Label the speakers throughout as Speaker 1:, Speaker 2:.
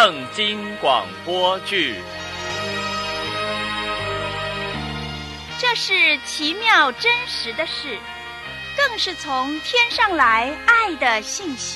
Speaker 1: 圣经广播剧。
Speaker 2: 这是奇妙真实的事，更是从天上来爱的信息。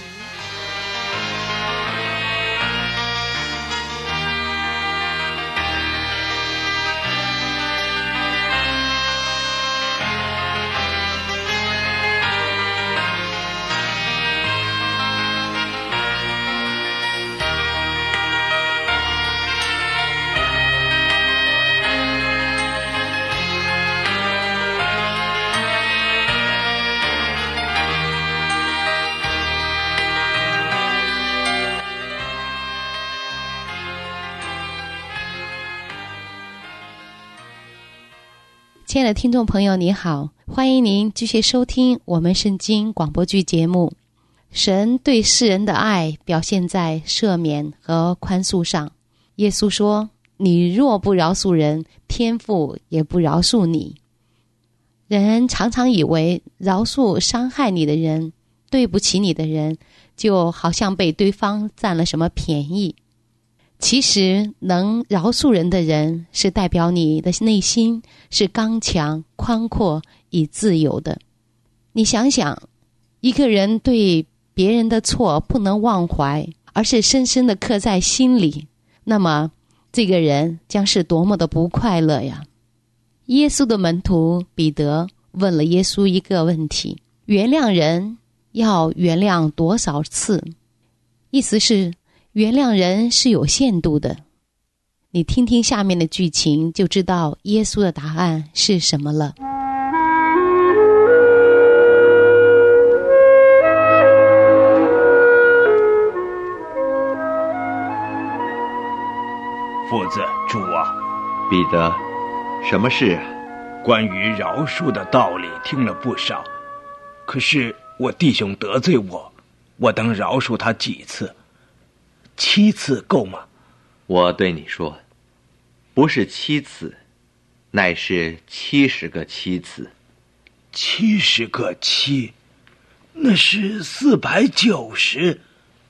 Speaker 3: 亲爱的听众朋友，你好，欢迎您继续收听我们圣经广播剧节目。神对世人的爱表现在赦免和宽恕上。耶稣说，你若不饶恕人，天父也不饶恕你。人常常以为饶恕伤害你的人，对不起你的人，就好像被对方占了什么便宜。其实能饶恕人的人，是代表你的内心是刚强、宽阔、以自由的。你想想，一个人对别人的错不能忘怀，而是深深地刻在心里，那么这个人将是多么的不快乐呀！耶稣的门徒彼得问了耶稣一个问题：原谅人要原谅多少次？意思是原谅人是有限度的。你听听下面的剧情，就知道耶稣的答案是什么了。
Speaker 4: 夫子，主啊！
Speaker 5: 彼得，什么事啊？
Speaker 4: 关于饶恕的道理听了不少，可是我弟兄得罪我当饶恕他几次？7次够吗？
Speaker 5: 我对你说，不是7次，乃是70个7次。
Speaker 4: 70个7，那是490。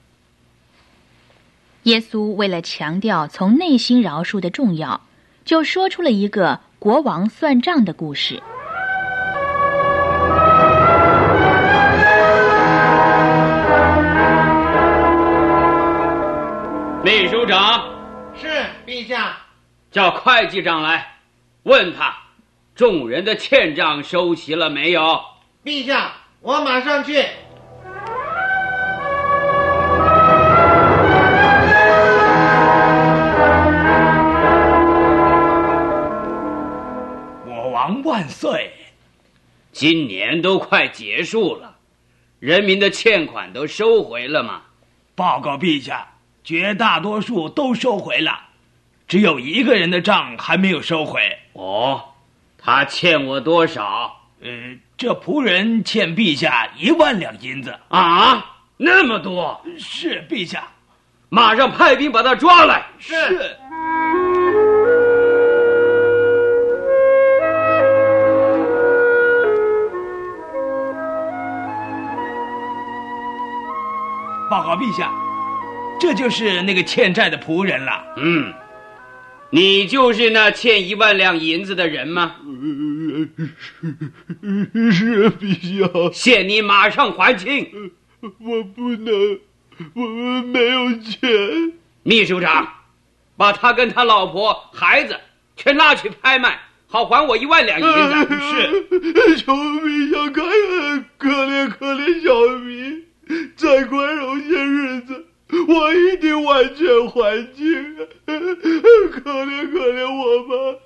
Speaker 6: 耶稣为了强调从内心饶恕的重要，就说出了一个国王算账的故事。
Speaker 7: 秘书长，
Speaker 8: 是陛下。
Speaker 7: 叫会计长来，问他众人的欠账收齐了没有？
Speaker 8: 陛下，我马上去。
Speaker 4: 我王万岁！
Speaker 7: 今年都快结束了，人民的欠款都收回了吗？
Speaker 4: 报告陛下，绝大多数都收回了，只有一个人的账还没有收回。
Speaker 7: 哦，他欠我多少？
Speaker 4: 这仆人欠陛下1万两银子。
Speaker 7: 啊，那么多？
Speaker 4: 是陛下。
Speaker 7: 马上派兵把他抓来。
Speaker 8: 是。
Speaker 4: 报告陛下，这就是那个欠债的仆人了。
Speaker 7: 你就是那欠1万两银子的人吗？
Speaker 9: 是陛下。
Speaker 7: 限你马上还清。
Speaker 9: 我不能，我们没有钱。
Speaker 7: 秘书长，把他跟他老婆孩子全拉去拍卖，好还我1万两银子。
Speaker 9: 是。求陛下开恩，可怜可怜小民，再宽容些日子，我一定完全还清。可怜可怜我吧。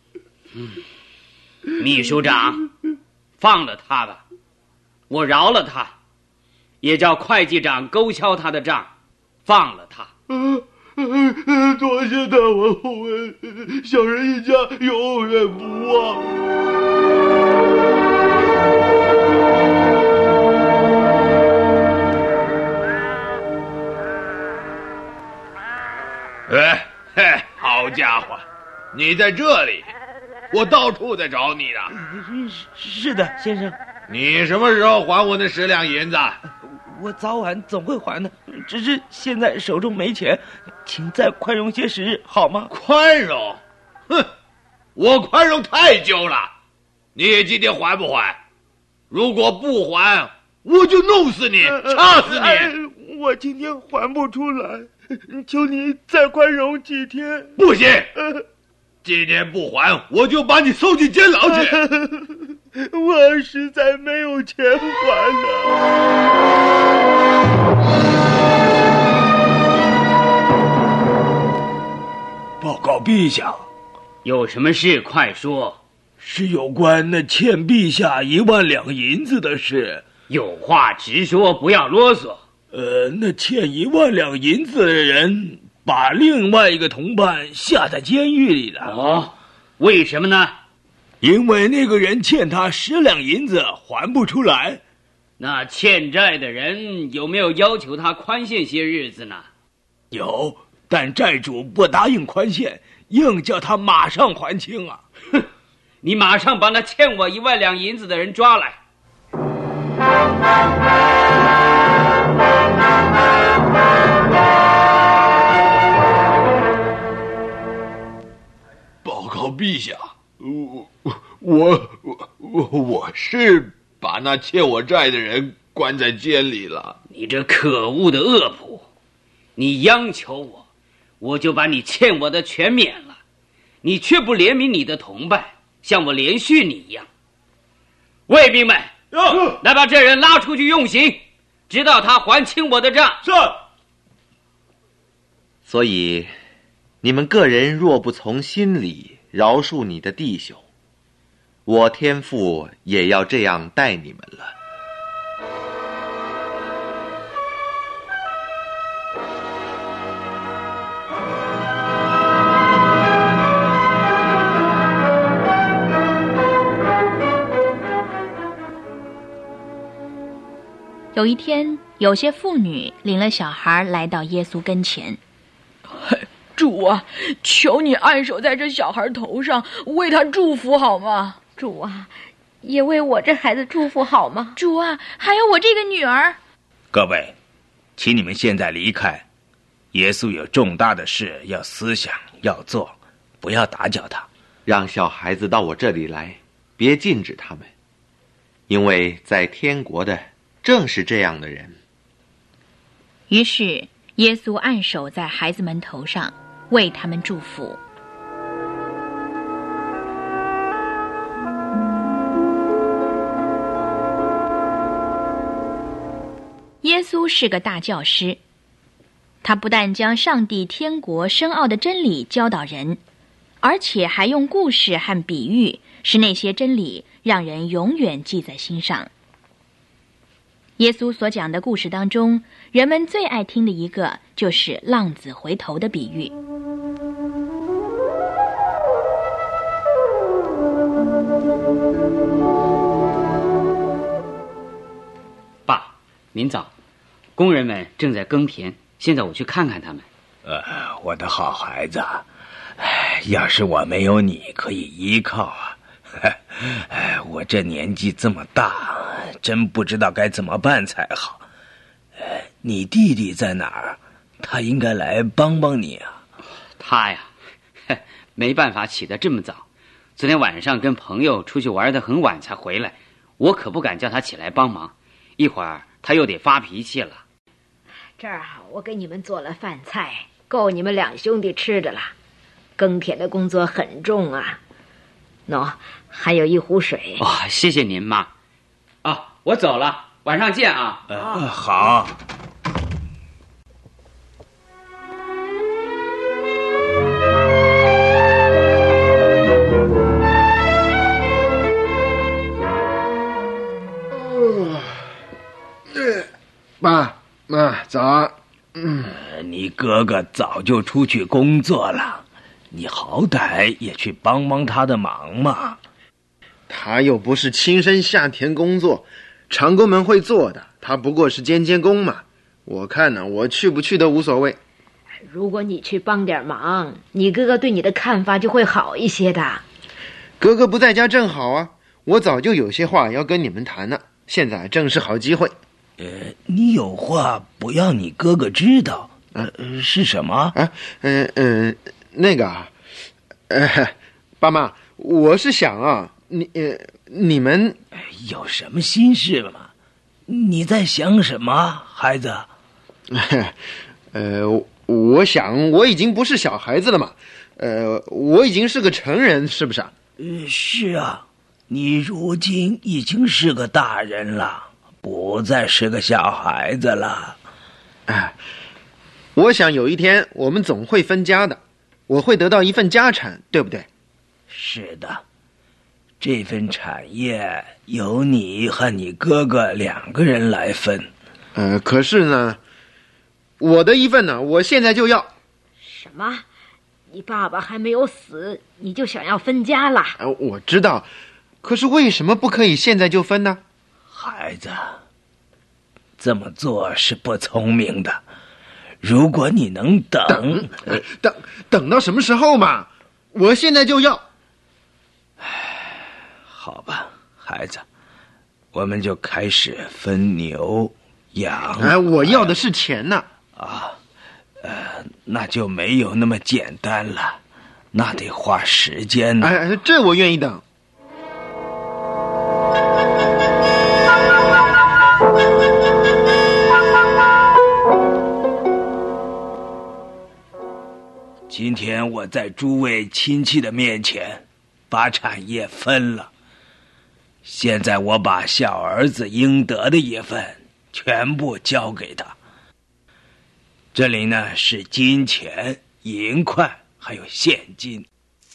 Speaker 7: 秘书长，放了他吧，我饶了他，也叫会计长勾销他的账，放了他。
Speaker 9: 多谢大王厚恩，小人一家永远不忘。
Speaker 10: 好家伙，你在这里，我到处在找你呢。
Speaker 4: 是的，先生。
Speaker 10: 你什么时候还我那10两银子？
Speaker 4: 我早晚总会还的，只是现在手中没钱，请再宽容些时日好吗？
Speaker 10: 宽容？哼，我宽容太久了。你今天还不还？如果不还，我就弄死你，掐死你！
Speaker 9: 我今天还不出来，求你再宽容几天。
Speaker 10: 不行，今天不还，我就把你送进监牢去。
Speaker 9: 我实在没有钱还了。
Speaker 4: 报告陛下，
Speaker 7: 有什么事快说。
Speaker 4: 是有关那欠陛下1万两银子的事。
Speaker 7: 有话直说，不要啰嗦。
Speaker 4: 那欠1万两银子的人把另外一个同伴下在监狱里了。
Speaker 7: 哦，为什么呢？
Speaker 4: 因为那个人欠他10两银子还不出来。
Speaker 7: 那欠债的人有没有要求他宽限些日子呢？
Speaker 4: 有，但债主不答应宽限，硬叫他马上还清啊。
Speaker 7: 哼，你马上把那欠我1万两银子的人抓来。
Speaker 10: 报告陛下，我是把那欠我债的人关在监里了。
Speaker 7: 你这可恶的恶仆，你央求我，我就把你欠我的全免了，你却不怜悯你的同伴，像我连续你一样。卫兵们，来把这人拉出去用刑，直到他还清我的账。
Speaker 9: 是。
Speaker 5: 所以你们个人若不从心里饶恕你的弟兄，我天父也要这样待你们了。
Speaker 6: 有一天，有些妇女领了小孩来到耶稣跟前。
Speaker 11: 主啊，求你按手在这小孩头上，为他祝福好吗？
Speaker 3: 主啊，也为我这孩子祝福好吗？
Speaker 6: 主啊，还有我这个女儿。
Speaker 4: 各位，请你们现在离开。耶稣有重大的事要思想要做，不要打搅他。
Speaker 5: 让小孩子到我这里来，别禁止他们，因为在天国的正是这样的人。
Speaker 6: 于是耶稣按手在孩子们头上，为他们祝福。耶稣是个大教师，他不但将上帝天国深奥的真理教导人，而且还用故事和比喻，使那些真理让人永远记在心上。耶稣所讲的故事当中，人们最爱听的一个就是浪子回头的比喻。
Speaker 7: 爸，您早。工人们正在耕田，现在我去看看他们。
Speaker 4: 我的好孩子，要是我没有你可以依靠啊，我这年纪这么大，真不知道该怎么办才好。你弟弟在哪儿？他应该来帮帮你啊。
Speaker 7: 他呀，没办法起得这么早，昨天晚上跟朋友出去玩得很晚才回来，我可不敢叫他起来帮忙，一会儿他又得发脾气了。
Speaker 12: 这儿我给你们做了饭菜，够你们2兄弟吃的了。耕田的工作很重啊。喏，还有一壶水。
Speaker 7: 谢谢您妈。我走了，晚上见啊。
Speaker 4: 好。
Speaker 9: 妈，早。
Speaker 4: 你哥哥早就出去工作了，你好歹也去帮帮他的忙嘛。
Speaker 13: 他又不是亲身下田工作，长工们会做的，他不过是监工嘛。我看呢，我去不去都无所谓。
Speaker 12: 如果你去帮点忙，你哥哥对你的看法就会好一些的。
Speaker 13: 哥哥不在家正好啊，我早就有些话要跟你们谈了，现在正是好机会。
Speaker 4: 你有话不要你哥哥知道，是什么？
Speaker 13: 那个啊，爸妈，我是想啊，你们
Speaker 4: 有什么心事吗？你在想什么，孩子？
Speaker 13: 我想我已经不是小孩子了嘛，我已经是个成人，是不是啊？
Speaker 4: 是啊，你如今已经是个大人了，不再是个小孩子了。
Speaker 13: 我想有一天我们总会分家的，我会得到一份家产，对不对？
Speaker 4: 是的，这份产业由你和你哥哥2个人来分。
Speaker 13: 可是呢，我的一份呢，我现在就要。
Speaker 12: 什么？你爸爸还没有死，你就想要分家了？
Speaker 13: 我知道，可是为什么不可以现在就分呢？
Speaker 4: 孩子，这么做是不聪明的。如果你能等
Speaker 13: 到什么时候嘛？我现在就要。
Speaker 4: 好吧，孩子，我们就开始分牛羊。
Speaker 13: 我要的是钱呢。
Speaker 4: 那就没有那么简单了，那得花时间呢。
Speaker 13: 这我愿意等。
Speaker 4: 今天我在诸位亲戚的面前把产业分了，现在我把小儿子应得的一份全部交给他。这里呢是金钱、银块还有现金。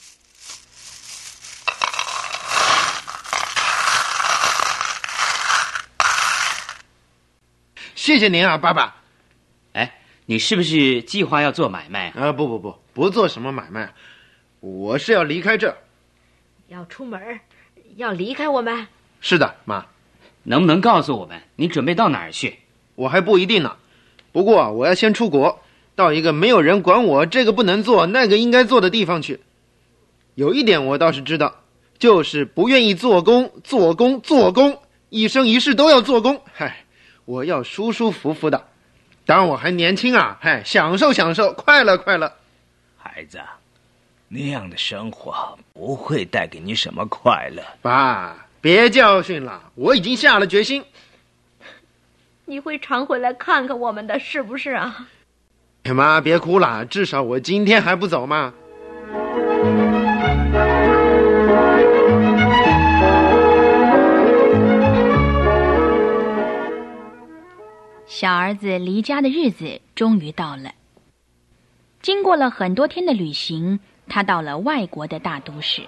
Speaker 13: 谢谢您啊，爸爸。
Speaker 7: 你是不是计划要做买卖啊？
Speaker 13: 不做什么买卖，我是要离开这儿。
Speaker 12: 要出门，要离开我们？
Speaker 13: 是的，妈。
Speaker 7: 能不能告诉我们你准备到哪儿去？
Speaker 13: 我还不一定呢，不过我要先出国，到一个没有人管我这个不能做那个应该做的地方去。有一点我倒是知道，就是不愿意做工，一生一世都要做工。我要舒舒服服的。当然我还年轻啊，享受快乐。
Speaker 4: 孩子，那样的生活不会带给你什么快乐。
Speaker 13: 爸，别教训了，我已经下了决心。
Speaker 12: 你会常回来看看我们的，是不是啊？
Speaker 13: 妈，别哭了，至少我今天还不走嘛。
Speaker 6: 小儿子离家的日子终于到了。经过了很多天的旅行，他到了外国的大都市。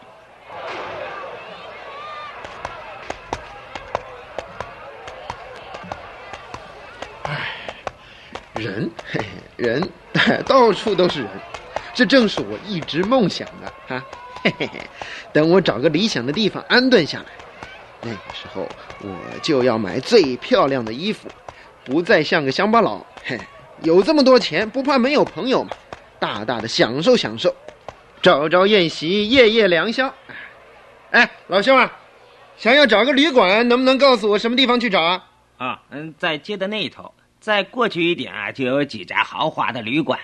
Speaker 13: 人到处都是人，这正是我一直梦想的啊！等我找个理想的地方安顿下来，那个时候我就要买最漂亮的衣服，不再像个乡巴佬。有这么多钱，不怕没有朋友嘛？大大的享受，朝朝宴席，夜夜良宵。老兄啊，想要找个旅馆，能不能告诉我什么地方去找啊？
Speaker 14: 在街的那头，再过去一点就有几家豪华的旅馆。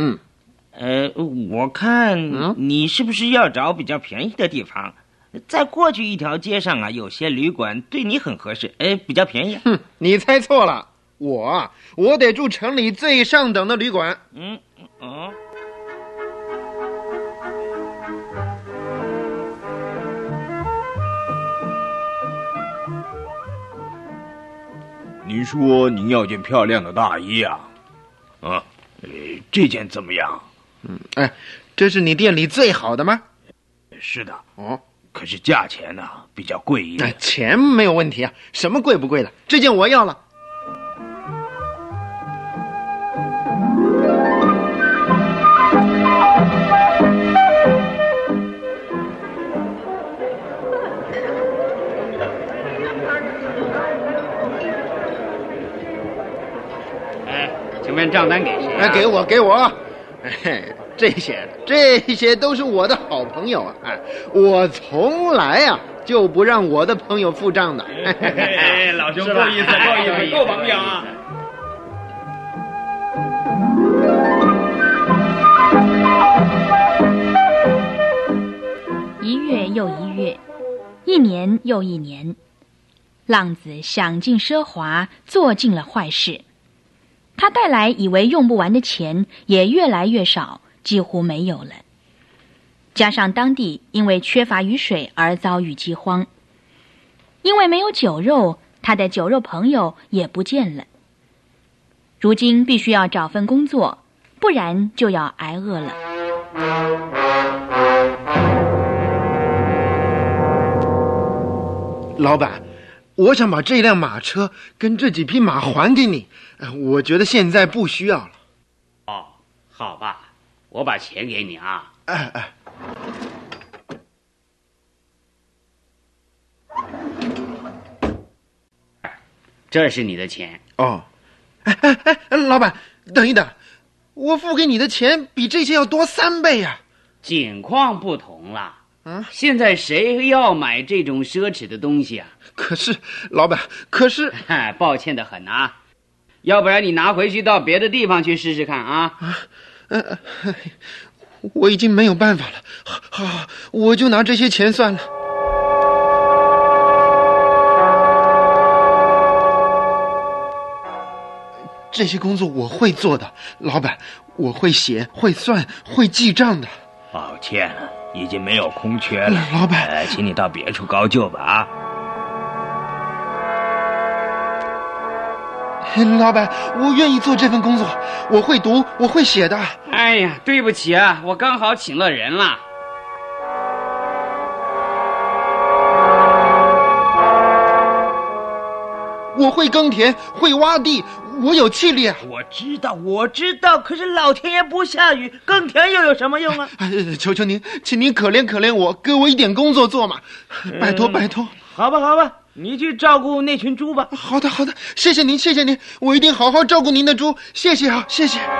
Speaker 14: 我看你是不是要找比较便宜的地方？再过去一条街上有些旅馆对你很合适，比较便宜。
Speaker 13: 你猜错了，我得住城里最上等的旅馆。
Speaker 4: 您说您要件漂亮的大衣啊？这件怎么样？
Speaker 13: 这是你店里最好的吗？
Speaker 4: 是的。可是价钱呢比较贵一点。
Speaker 13: 钱没有问题啊，什么贵不贵的，这件我要了。
Speaker 7: 请问账单给谁？
Speaker 13: 给我。 这些都是我的好朋友啊！我从来就不让我的朋友付账的。
Speaker 7: 老兄，够意思，够朋友啊！
Speaker 6: 一月又一月，一年又一年，浪子享尽奢华，做尽了坏事。他带来以为用不完的钱也越来越少，几乎没有了。加上当地因为缺乏雨水而遭遇饥荒，因为没有酒肉，他的酒肉朋友也不见了。如今必须要找份工作，不然就要挨饿了。
Speaker 13: 老板，我想把这辆马车跟这几匹马还给你，我觉得现在不需要了。
Speaker 7: 哦，好吧，我把钱给你啊。这是你的钱。
Speaker 13: 哦，老板，等一等，我付给你的钱比这些要多3倍呀。
Speaker 7: 景况不同了。现在谁要买这种奢侈的东西啊？
Speaker 13: 可是，老板，
Speaker 7: 抱歉的很啊，要不然你拿回去到别的地方去试试看啊。
Speaker 13: 我已经没有办法了，好，我就拿这些钱算了。这些工作我会做的，老板，我会写、会算、会记账的。
Speaker 4: 抱歉了，已经没有空缺了，
Speaker 13: 老板，
Speaker 4: 请你到别处高就吧啊。
Speaker 13: 老板，我愿意做这份工作，我会读，我会写的。
Speaker 7: 哎呀，对不起啊，我刚好请了人了。
Speaker 13: 我会耕田，会挖地，我有气力啊！
Speaker 14: 我知道，可是老天爷不下雨，耕田又有什么用啊？
Speaker 13: 求求您，请您可怜可怜我，给我一点工作做嘛！拜托拜托。
Speaker 14: 好吧，你去照顾那群猪吧。
Speaker 13: 好的，谢谢您，我一定好好照顾您的猪，谢谢啊，谢谢。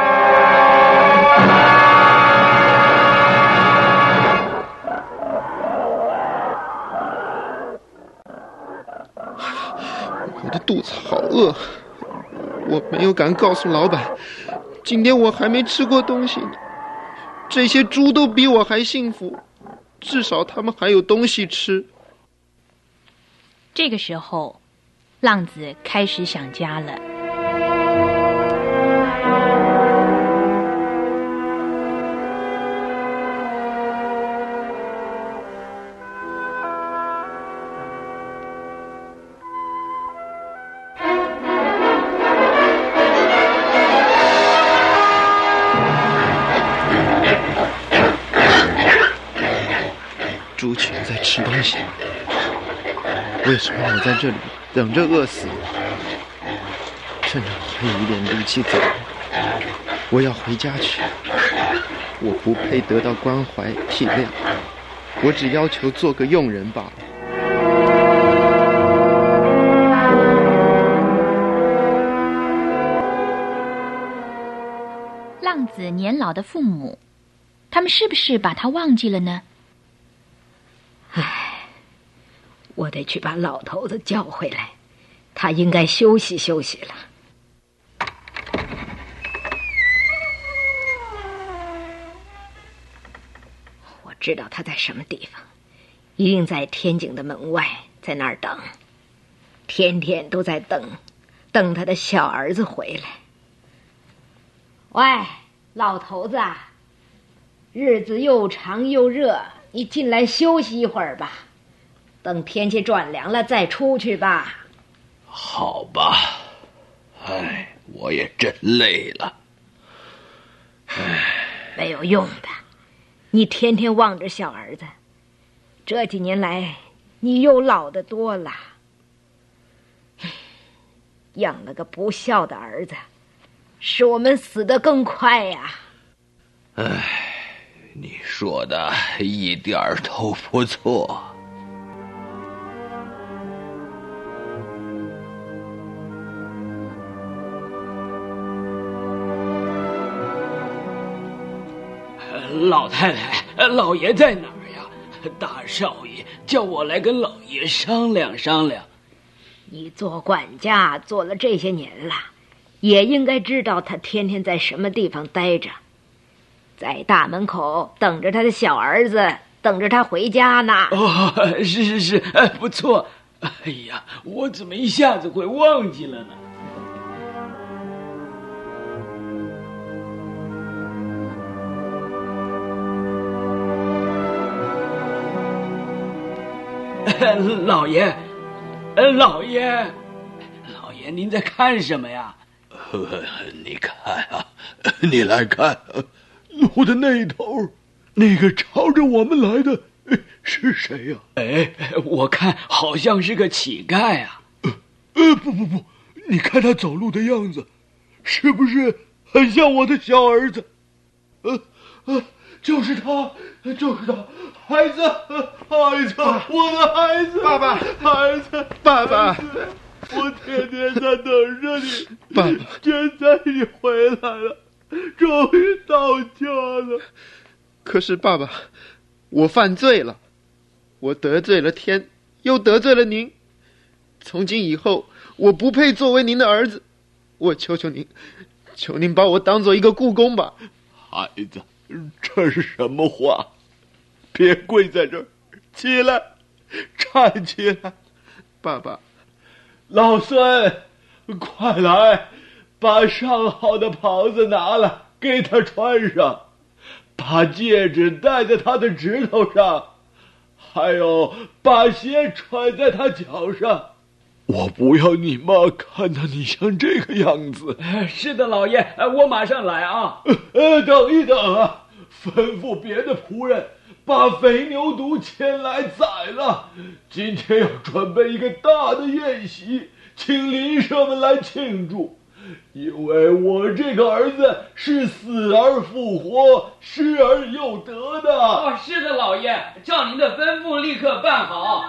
Speaker 13: 我的肚子好饿，我没有敢告诉老板，今天我还没吃过东西呢。这些猪都比我还幸福，至少他们还有东西吃。
Speaker 6: 这个时候，浪子开始想家了。
Speaker 13: 猪群在吃东西，为什么我在这里等着饿死？趁着我还有一点力气走，我要回家去。我不配得到关怀体谅，我只要求做个佣人罢了。
Speaker 6: 浪子年老的父母，他们是不是把他忘记了呢？
Speaker 12: 我得去把老头子叫回来，他应该休息休息了。我知道他在什么地方，一定在天井的门外，在那儿等，天天都在等他的小儿子回来。喂，老头子啊，日子又长又热，你进来休息一会儿吧，等天气转凉了再出去吧。
Speaker 10: 好吧，我也真累了。
Speaker 12: 没有用的，你天天望着小儿子，这几年来你又老得多了，养了个不孝的儿子，使我们死得更快呀。
Speaker 10: 你说的一点儿都不错。
Speaker 7: 老太太，老爷在哪儿呀？大少爷叫我来跟老爷商量商量。
Speaker 12: 你做管家做了这些年了，也应该知道他天天在什么地方待着，在大门口等着他的小儿子，等着他回家呢。
Speaker 7: 哦，是，不错。哎呀，我怎么一下子会忘记了呢？老爷，老爷，您在看什么呀？
Speaker 10: 你看啊，你来看，路的那头，那个朝着我们来的是谁呀？
Speaker 7: 我看好像是个乞丐啊。
Speaker 10: 不，你看他走路的样子，是不是很像我的小儿子？就是他，孩子，我的孩子，孩子，
Speaker 13: 爸爸，
Speaker 10: 我天天在等着你，
Speaker 13: 爸爸，
Speaker 10: 现在你回来了，终于到家了。
Speaker 13: 可是爸爸，我犯罪了，我得罪了天，又得罪了您。从今以后，我不配作为您的儿子，我求求您，求您把我当做一个雇工吧。
Speaker 10: 孩子，这是什么话？别跪在这儿，起来，站起来。
Speaker 13: 爸爸，
Speaker 10: 老孙，快来，把上好的袍子拿来给他穿上，把戒指戴在他的指头上，还有把鞋穿在他脚上。我不要你妈看到你像这个样子。
Speaker 7: 是的，老爷，我马上来啊。
Speaker 10: 等一等啊，吩咐别的仆人把肥牛犊牵来宰了。今天要准备一个大的宴席，请邻舍们来庆祝，因为我这个儿子是死而复活，失而又得的。
Speaker 7: 是的，老爷，照您的吩咐，立刻办好。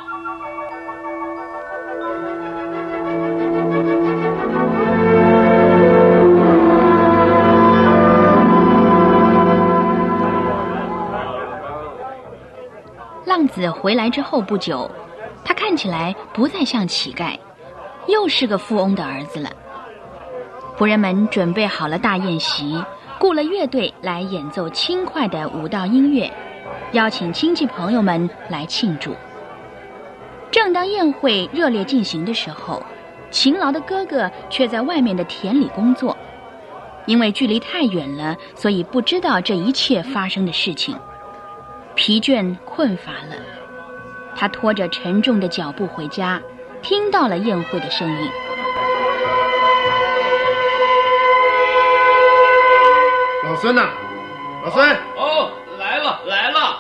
Speaker 6: 浪子回来之后不久，他看起来不再像乞丐，又是个富翁的儿子了。仆人们准备好了大宴席，雇了乐队来演奏轻快的舞蹈音乐，邀请亲戚朋友们来庆祝。正当宴会热烈进行的时候，勤劳的哥哥却在外面的田里工作，因为距离太远了，所以不知道这一切发生的事情。疲倦困乏了，他拖着沉重的脚步回家，听到了宴会的声音。
Speaker 13: 老孙呐，老孙！
Speaker 7: 来了。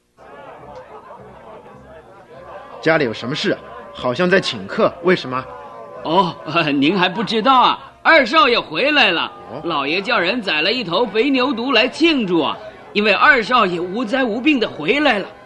Speaker 13: 家里有什么事啊？好像在请客，为什么？
Speaker 7: 您还不知道啊？二少爷回来了，老爷叫人宰了一头肥牛犊来庆祝啊。因为二少爷无灾无病的回来了。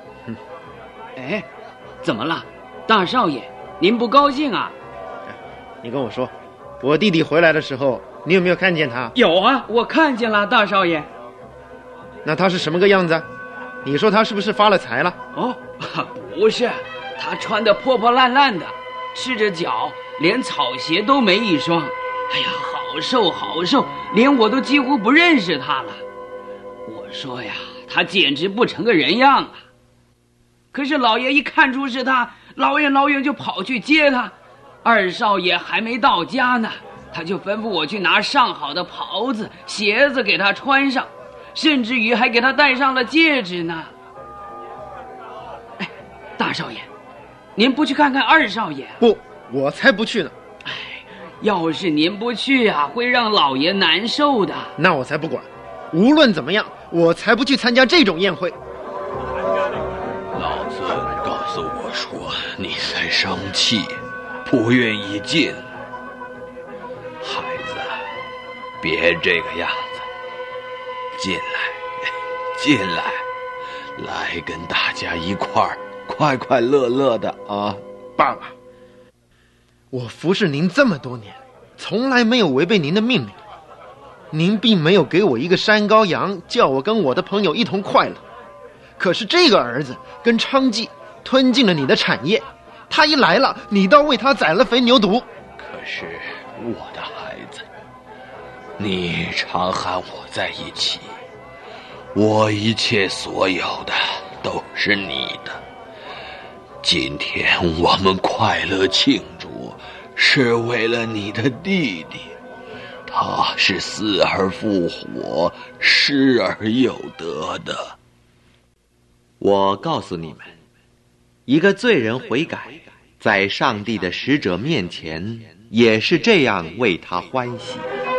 Speaker 7: 怎么了，大少爷？您不高兴啊？
Speaker 13: 你跟我说，我弟弟回来的时候，你有没有看见他？
Speaker 7: 有啊，我看见了，大少爷。
Speaker 13: 那他是什么个样子？你说他是不是发了财了？
Speaker 7: 不是，他穿得破破烂烂的，赤着脚，连草鞋都没一双。哎呀，好瘦，连我都几乎不认识他了。我说呀，他简直不成个人样啊！可是老爷一看出是他，老远就跑去接他。二少爷还没到家呢，他就吩咐我去拿上好的袍子、鞋子给他穿上，甚至于还给他戴上了戒指呢。大少爷，您不去看看二少爷？
Speaker 13: 不，我才不去呢。
Speaker 7: 要是您不去啊，会让老爷难受的。
Speaker 13: 那我才不管。无论怎么样，我才不去参加这种宴会。
Speaker 10: 老孙告诉我说你在生气，不愿意进。孩子，别这个样子，进来，来跟大家一块儿快快乐乐的啊！
Speaker 13: 爸爸，我服侍您这么多年，从来没有违背您的命令。 您并没有给我一个山羔羊，叫我跟我的朋友一同快乐。可是这个儿子跟娼妓吞进了你的产业，他一来了，你倒为他宰了肥牛犊。
Speaker 4: 可是我的孩子，你常和我在一起，我一切所有的都是你的。今天我们快乐庆祝，是为了你的弟弟，他是死而复活，失而有得的。
Speaker 5: 我告诉你们，一个罪人悔改，在上帝的使者面前也是这样为他欢喜。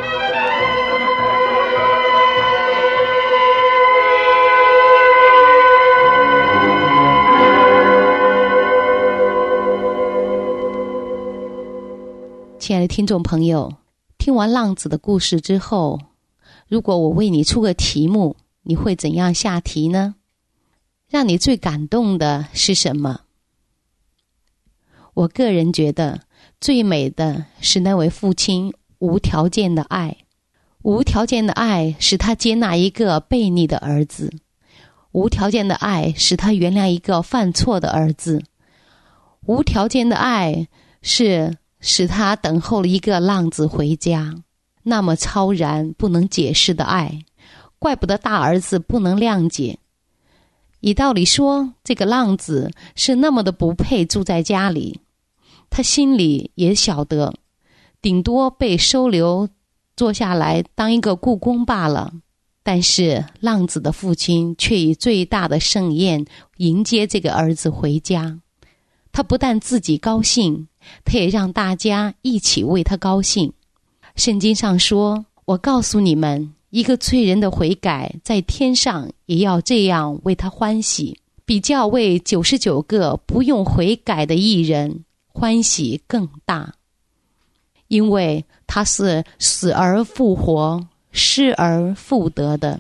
Speaker 3: 亲爱的听众朋友，听完浪子的故事之后，如果我为你出个题目，你会怎样下题呢？让你最感动的是什么？我个人觉得最美的是那位父亲无条件的爱。无条件的爱使他接纳一个悖逆的儿子，无条件的爱使他原谅一个犯错的儿子，无条件的爱是使他等候了一个浪子回家。那么超然不能解释的爱，怪不得大儿子不能谅解。以道理说，这个浪子是那么的不配住在家里，他心里也晓得，顶多被收留坐下来当一个雇工罢了。但是浪子的父亲却以最大的盛宴迎接这个儿子回家。他不但自己高兴，他也让大家一起为他高兴。圣经上说，我告诉你们，一个罪人的悔改，在天上也要这样为他欢喜，比较为99个不用悔改的义人欢喜更大。因为他是死而复活，失而复得的。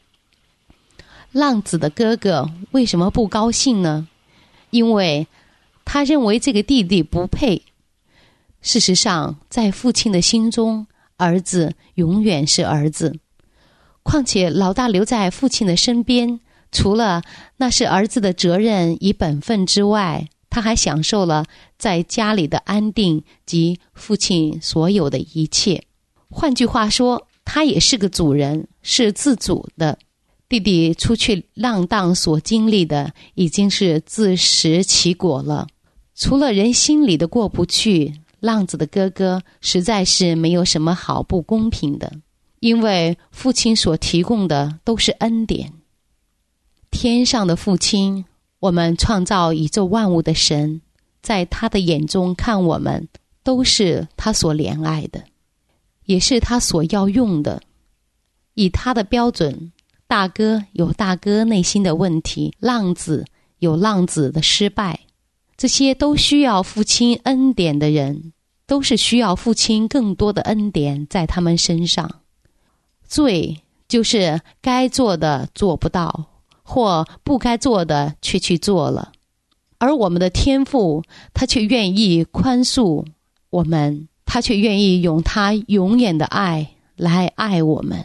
Speaker 3: 浪子的哥哥为什么不高兴呢？因为他认为这个弟弟不配。事实上，在父亲的心中，儿子永远是儿子。况且老大留在父亲的身边，除了那是儿子的责任与本分之外，他还享受了在家里的安定及父亲所有的一切。换句话说，他也是个主人，是自主的。弟弟出去浪荡所经历的已经是自食其果了。除了人心里的过不去，浪子的哥哥实在是没有什么好不公平的，因为父亲所提供的都是恩典。天上的父亲，我们创造宇宙万物的神，在他的眼中看我们，都是他所怜爱的，也是他所要用的。以他的标准，大哥有大哥内心的问题，浪子有浪子的失败，这些都需要父亲恩典的人，都是需要父亲更多的恩典在他们身上。罪就是该做的做不到，或不该做的却去做了，而我们的天父他却愿意宽恕我们，他却愿意用他永远的爱来爱我们。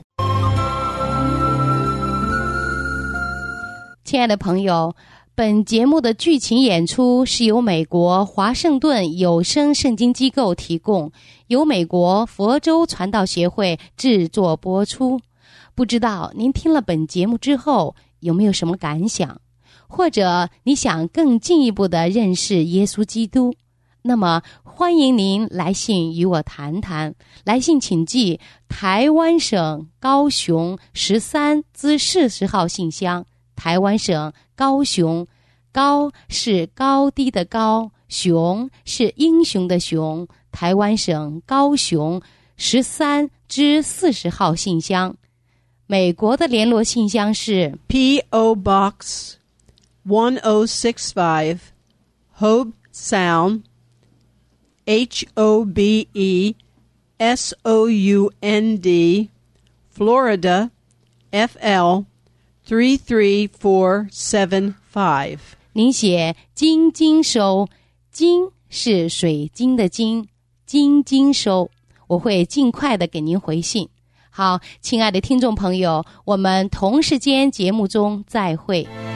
Speaker 3: 亲爱的朋友，本节目的剧情演出是由美国华盛顿有声圣经机构提供，由美国佛州传道协会制作播出。不知道您听了本节目之后有没有什么感想，或者你想更进一步的认识耶稣基督，那么欢迎您来信与我谈谈。来信请寄台湾省高雄13至40号信箱，台湾省高雄，高是高低的高，雄是英雄的雄，台湾省高雄13至40号信箱。美国的联络信箱是
Speaker 15: P.O. Box 1065 Hobe Sound HOBESOUND Florida FL 33475。
Speaker 3: 您写金金收，金是水晶的金，金金收，我会尽快的给您回信。 好，亲爱的听众朋友，我们同时间节目中再会。